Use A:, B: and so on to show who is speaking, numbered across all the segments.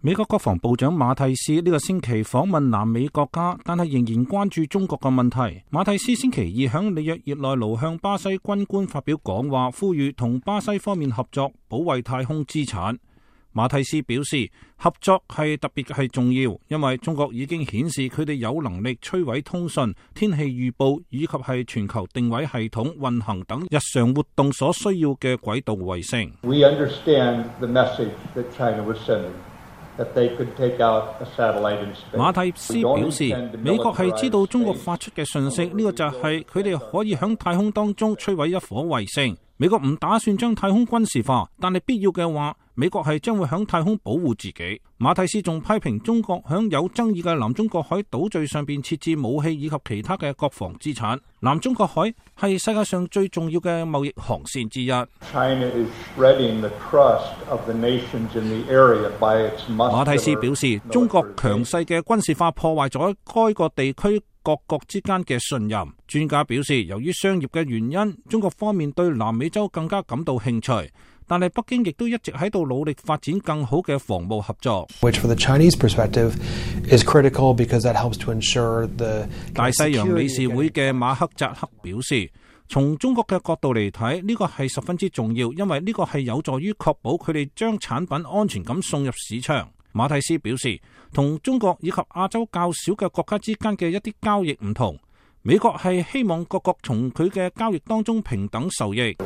A: 美國國防部長馬蒂斯呢個星期訪問南美國家，但係仍然關注中國嘅問題。馬蒂斯星期二響里約熱內盧向巴西軍官發表講話，呼籲同巴西方面合作保衛太空資產。馬蒂斯表示，合作係特別係重要，因為中國已經顯示佢哋有能力摧毀通訊、天氣預報以及係全球定位系統運行等日常活動所需要嘅軌道衛星。
B: We understand the message that China was sending.
A: 馬蒂斯表示，美國係知道中國發出嘅訊息，呢個就係佢哋可以響太空當中摧毀一顆衛星。美國唔打算將太空軍事化，但係必要嘅話，美國係將會響太空保護自己。馬蒂斯仲批評中國響有爭議嘅南中國海島嶼上邊設置武器以及其他嘅國防資產。南中國海係世界上最重要嘅貿易航線之一。馬蒂斯表示，中國強勢嘅軍事化破壞咗該個地區各國之間嘅信任。專家表示，由於商業嘅原因，中國方面對南美洲更加感到興趣，但係北京亦都一直喺度努力發展更好嘅防務合作。大西洋理事會嘅馬克扎克表示，從中國嘅角度嚟睇，呢個係十分之重要，因為呢個係有助於確保佢哋將產品安全咁送入市場。馬蒂斯表示，同中國以及亞洲較少嘅國家之間嘅一啲交易唔同，美國係希望各國從佢嘅交易當中平等受益。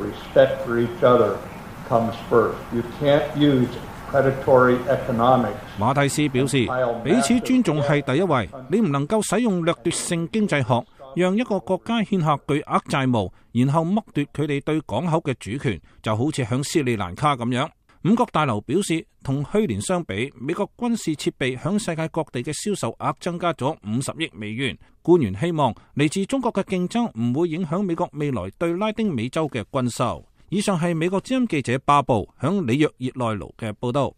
A: 馬蒂斯表示，彼此尊重係第一位，你唔能夠使用掠奪性經濟學，讓一個國家欠下巨額債務，然後剝奪佢哋對港口嘅主權，就好似響斯里蘭卡咁樣。五角大樓表示，同去年相比，美國軍事設備響世界各地嘅銷售額增加咗50億美元。官員希望嚟自中國嘅競爭唔會影響美國未來對拉丁美洲嘅軍售。以上係美國之音記者巴布響里約熱內盧嘅報道。